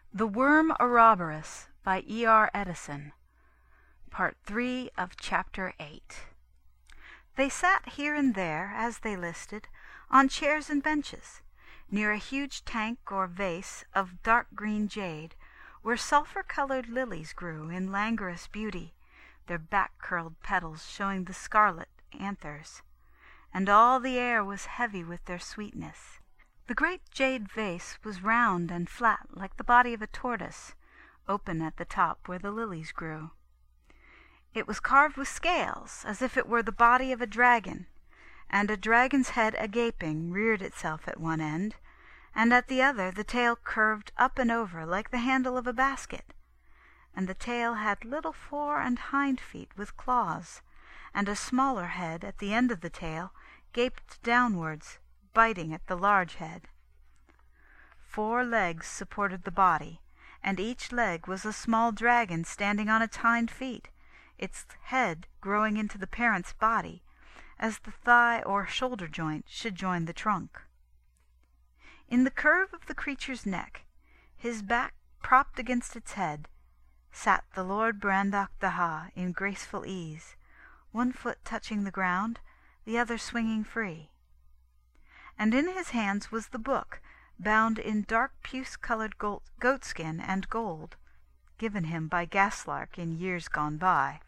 The Worm Ouroboros by E.R. Edison. Part 3 of Chapter 8. They sat here and there, as they listed, on chairs and benches, near a huge tank or vase of dark green jade, where sulphur-colored lilies grew in languorous beauty, their back-curled petals showing the scarlet anthers, and all the air was heavy with their sweetness. The great jade vase was round and flat like the body of a tortoise, open at the top where the lilies grew. It was carved with scales, as if it were the body of a dragon, and a dragon's head a-gaping reared itself at one end, and at the other the tail curved up and over like the handle of a basket, and the tail had little fore and hind feet with claws, and a smaller head at the end of the tail gaped downwards, biting at the large head. 4 legs supported the body, and each leg was a small dragon standing on its hind feet, its head growing into the parent's body, as the thigh or shoulder joint should join the trunk. In the curve of the creature's neck, his back propped against its head, sat the Lord Brandock Daha in graceful ease, one foot touching the ground, the other swinging free. And in his hands was the book, bound in dark puce-colored goatskin and gold, given him by Gaslark in years gone by.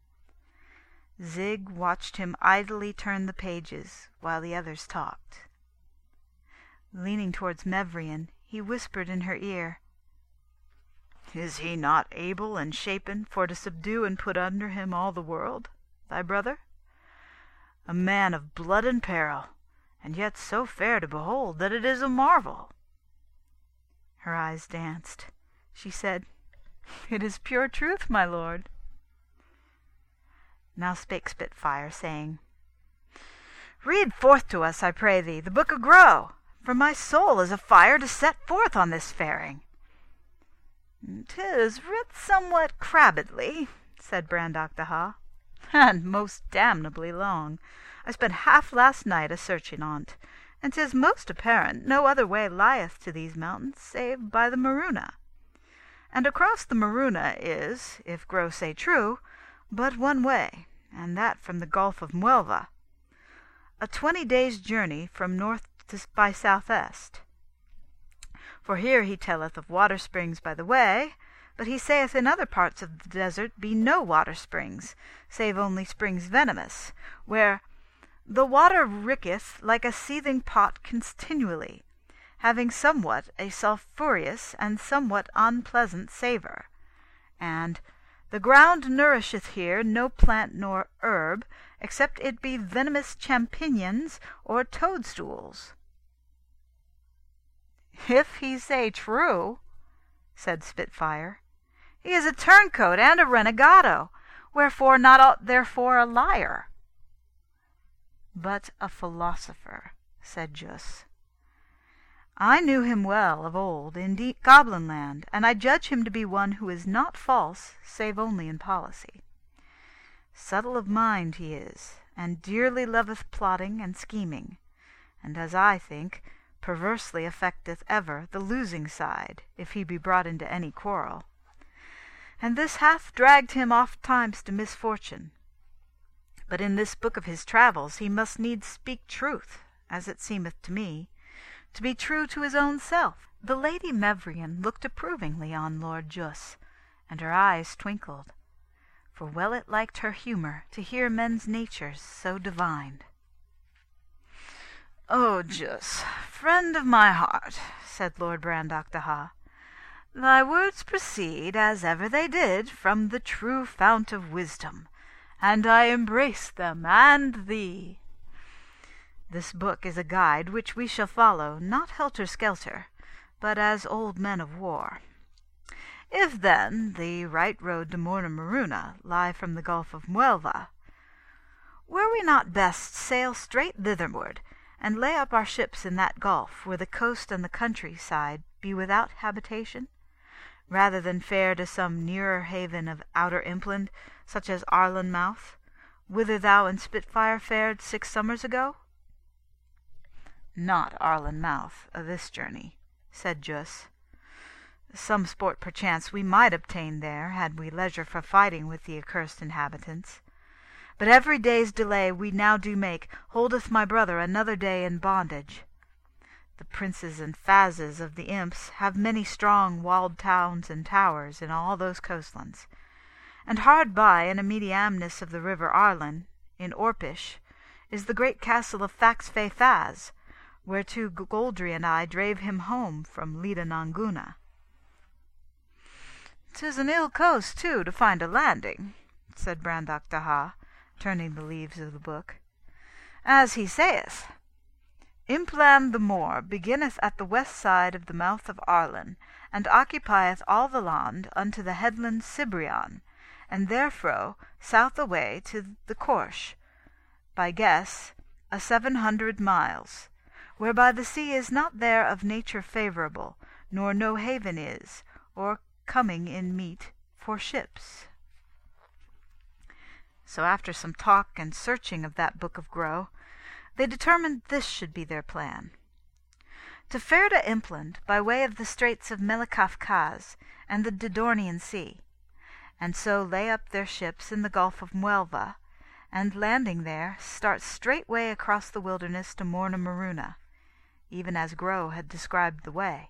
Zig watched him idly turn the pages, while the others talked. Leaning towards Mevrian, he whispered in her ear, "Is he not able and shapen for to subdue and put under him all the world, thy brother? A man of blood and peril, and yet so fair to behold that it is a marvel." Her eyes danced. She said, "It is pure truth, my lord." Now spake Spitfire, saying, "Read forth to us, I pray thee, the Book of Groe, for my soul is afire to set forth on this faring." "'Tis writ somewhat crabbedly," said Brandock Daha, "and most damnably long. I spent half last night a-searching on't, and 'tis most apparent no other way lieth to these mountains save by the Maruna. And across the Maruna is, if Groe say true, but one way, and that from the Gulf of Muelva, a 20 days' journey from north by south-est. For here he telleth of water springs by the way, but he saith in other parts of the desert be no water springs, save only springs venomous, where the water ricketh like a seething pot continually, having somewhat a sulphureous and somewhat unpleasant savour. And the ground nourisheth here no plant nor herb, except it be venomous champignons or toadstools." "If he say true," said Spitfire, "he is a turncoat and a renegado, wherefore not therefore a liar." "But a philosopher," said Juss. "I knew him well of old in Goblin Land, and I judge him to be one who is not false save only in policy. Subtle of mind he is, and dearly loveth plotting and scheming, and, as I think, perversely affecteth ever the losing side, if he be brought into any quarrel. And this hath dragged him oft-times to misfortune. But in this book of his travels he must needs speak truth, as it seemeth to me, to be true to his own self." The Lady Mevrian looked approvingly on Lord Juss, and her eyes twinkled, for well it liked her humour to hear men's natures so divined. "O Juss, friend of my heart," said Lord Brandock Daha, "thy words proceed, as ever they did, from the true fount of wisdom, and I embrace them and thee. This book is a guide which we shall follow, not helter-skelter, but as old men of war. If, then, the right road to Morna Maruna lie from the Gulf of Muelva, were we not best sail straight thitherward, and lay up our ships in that gulf, where the coast and the country-side be without habitation, rather than fare to some nearer haven of outer impland, such as Arlen Mouth, whither thou and Spitfire fared 6 summers ago?" "Not Arlen Mouth, this journey," said Juss. Some sport perchance we might obtain there, had we leisure for fighting with the accursed inhabitants. But every day's delay we now do make holdeth my brother another day in bondage. The princes and phases of the imps have many strong walled towns and towers in all those coastlands. And hard by, in a mediamnus of the river Arlen, in Orpish, is the great castle of Fax Fei Faz, whereto Goldry and I drave him home from Lida Nanguna. 'Tis an ill coast, too, to find a landing, said Brandok Daha, turning the leaves of the book. As he saith, Impland the Moor beginneth at the west side of the mouth of Arlen, and occupieth all the land unto the headland Cibrian, and therefro south away to the Corsh, by guess 700 miles, whereby the sea is not there of nature favourable, nor no haven is, or coming in meet for ships. So after some talk and searching of that book of Grow, they determined this should be their plan: to fare to Impland by way of the straits of Melikafkaz and the Didornian Sea, and so lay up their ships in the Gulf of Muelva, and landing there, start straightway across the wilderness to Morna Maruna, even as Grow had described the way.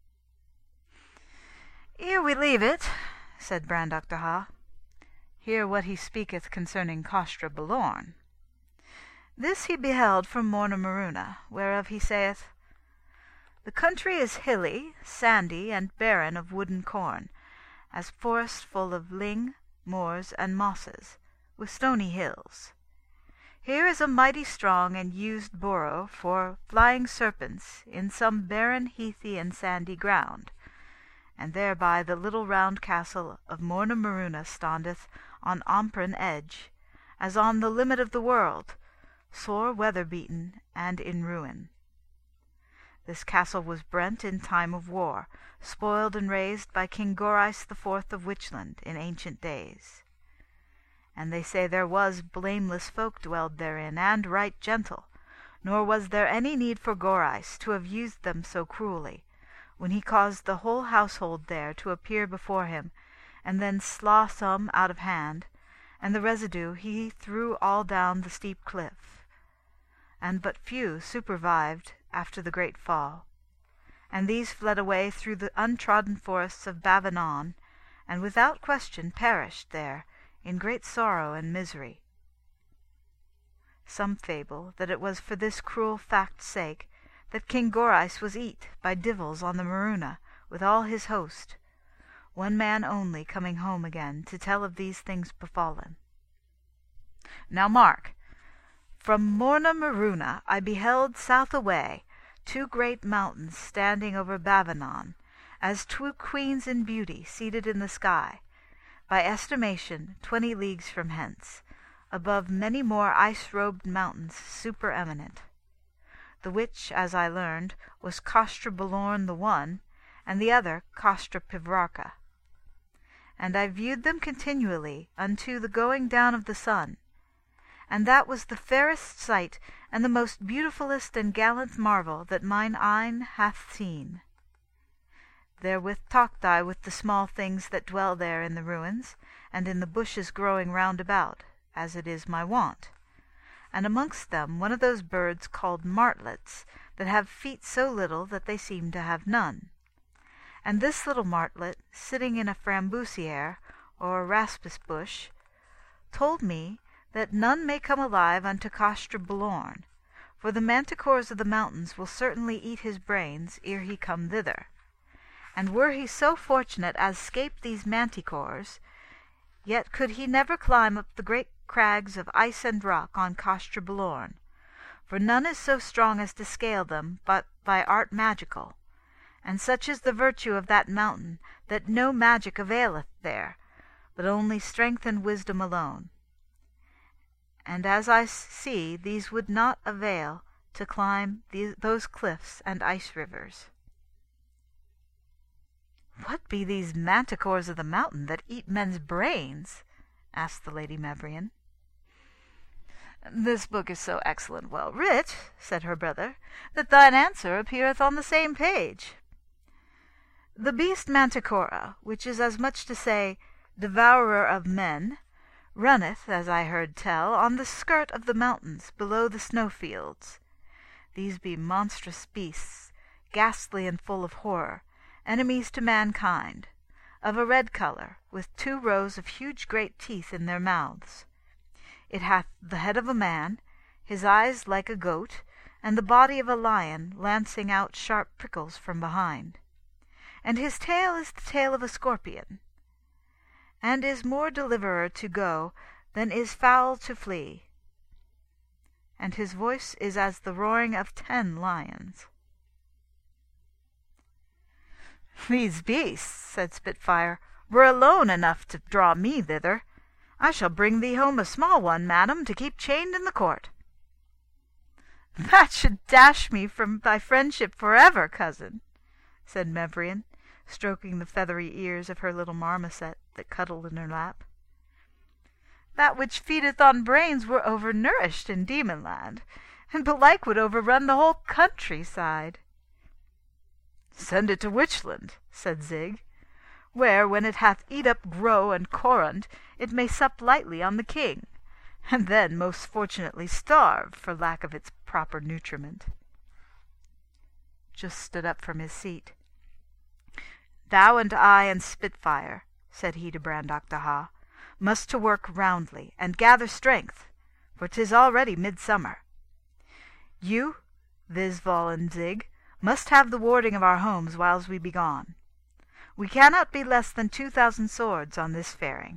Ere we leave it, said Brandok Daha, hear what he speaketh concerning Costra Balorn. This he beheld from Morna Maruna, whereof he saith, The country is hilly, sandy, and barren of wooden corn, as forest full of ling, moors, and mosses, with stony hills. Here is a mighty strong and used borough for flying serpents in some barren, heathy, and sandy ground, and thereby the little round castle of Morna Maruna standeth on Ompran edge, as on the limit of the world, sore weather-beaten and in ruin. This castle was brent in time of war, spoiled and razed by King Gorais the Fourth of Witchland in ancient days. And they say there was blameless folk dwelled therein, and right gentle, nor was there any need for Gorais to have used them so cruelly, when he caused the whole household there to appear before him, and then slaw some out of hand, and the residue he threw all down the steep cliff, and but few supervived after the great fall, and these fled away through the untrodden forests of Bavanon, and without question perished there in great sorrow and misery. Some fable that it was for this cruel fact's sake that King Gorais was eat by divils on the Maruna with all his host, one man only coming home again to tell of these things befallen. Now mark, from Morna Maruna I beheld south away 2 great mountains standing over Bavanon, as 2 queens in beauty seated in the sky, by estimation 20 leagues from hence, above many more ice-robed mountains supereminent, the which, as I learned, was Costra Balorn the one, and the other Costra Pivrarca. And I viewed them continually unto the going down of the sun, and that was the fairest sight and the most beautifulest and gallant marvel that mine eyne hath seen. Therewith talked I with the small things that dwell there in the ruins, and in the bushes growing round about, as it is my wont, and amongst them one of those birds called martlets, that have feet so little that they seem to have none. And this little martlet, sitting in a frambusier, or raspis bush, told me that none may come alive unto Costra Balorn, for the manticores of the mountains will certainly eat his brains ere he come thither. And were he so fortunate as scape these manticores, yet could he never climb up the great crags of ice and rock on Costra Balorn, for none is so strong as to scale them but by art magical, and such is the virtue of that mountain that no magic availeth there, but only strength and wisdom alone. And as I see, these would not avail to climb those cliffs and ice rivers. What be these manticores of the mountain that eat men's brains? asked the Lady Mebrian. This book is so excellent well writ, said her brother, that thine answer appeareth on the same page. The beast Manticora, which is as much to say, devourer of men, runneth, as I heard tell, on the skirt of the mountains, below the snow-fields. These be monstrous beasts, ghastly and full of horror, enemies to mankind, of a red colour, with 2 rows of huge great teeth in their mouths. It hath the head of a man, his eyes like a goat, and the body of a lion, lancing out sharp prickles from behind. And his tail is the tail of a scorpion, and is more deliverer to go than is fowl to flee. And his voice is as the roaring of 10 lions. These beasts, said Spitfire, were alone enough to draw me thither. I shall bring thee home a small one, madam, to keep chained in the court. That should dash me from thy friendship for ever, cousin, said Mevrian, stroking the feathery ears of her little marmoset that cuddled in her lap. That which feedeth on brains were overnourished in Demonland, and belike would overrun the whole countryside. Send it to Witchland, said Zig, where, when it hath eat up Grow and Corund, it may sup lightly on the king, and then most fortunately starve for lack of its proper nutriment. Just stood up from his seat. Thou and I and Spitfire, said he to Brandok-Daha, must to work roundly, and gather strength, for 'tis already midsummer. You, Visval and Zig, must have the warding of our homes whiles we be gone. We cannot be less than 2,000 swords on this faring.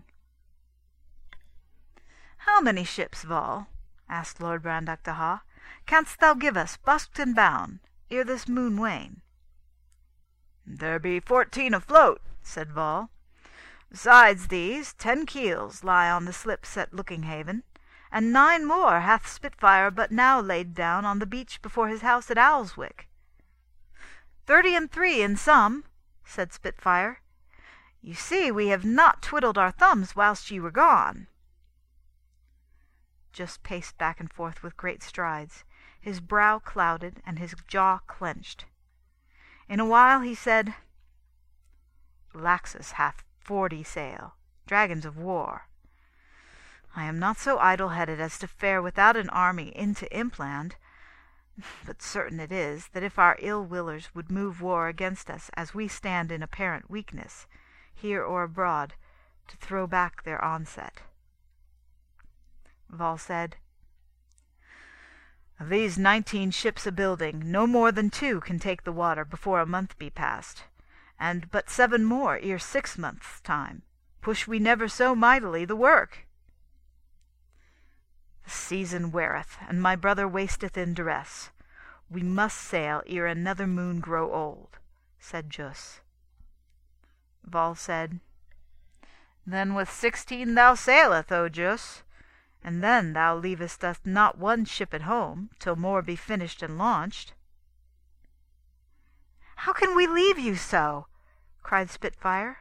How many ships, Val, asked Lord Brandok-Daha, canst thou give us, busked and bound, ere this moon wane? There be 14 afloat, said Val. Besides these, 10 keels lie on the slips at Lookinghaven, and 9 more hath Spitfire but now laid down on the beach before his house at Owlswick. 30 in sum, said Spitfire. You see we have not twiddled our thumbs whilst ye were gone. Just paced back and forth with great strides, his brow clouded and his jaw clenched. In a while he said, Laxus hath 40 sail, dragons of war. I am not so idle-headed as to fare without an army into Impland, but certain it is that if our ill-willers would move war against us as we stand in apparent weakness, here or abroad, to throw back their onset. Val said, Of these 19 ships a-building, no more than 2 can take the water before a month be past, and but 7 more ere 6 months' time. Push we never so mightily the work. The season weareth, and my brother wasteth in duress. We must sail ere another moon grow old, said Jus. Val said, Then with 16 thou saileth, O Jus, and then thou leavest us not one ship at home, till more be finished and launched. How can we leave you so? cried Spitfire.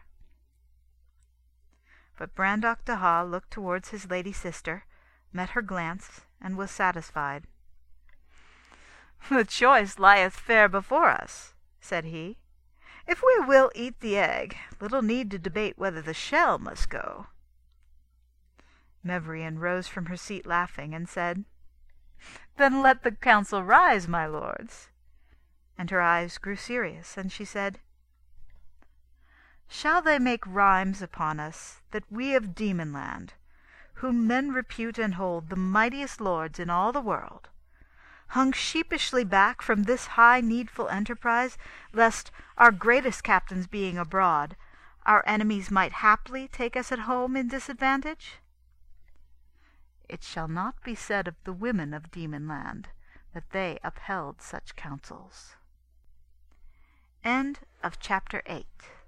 But Brandok-Daha looked towards his lady sister, met her glance, and was satisfied. The choice lieth fair before us, said he. If we will eat the egg, little need to debate whether the shell must go. Mevrian rose from her seat laughing, and said, Then let the council rise, my lords. And her eyes grew serious, and she said, Shall they make rhymes upon us, that we of Demonland, whom men repute and hold the mightiest lords in all the world, hung sheepishly back from this high needful enterprise, lest, our greatest captains being abroad, our enemies might haply take us at home in disadvantage? It shall not be said of the women of Demonland that they upheld such counsels. End of chapter 8.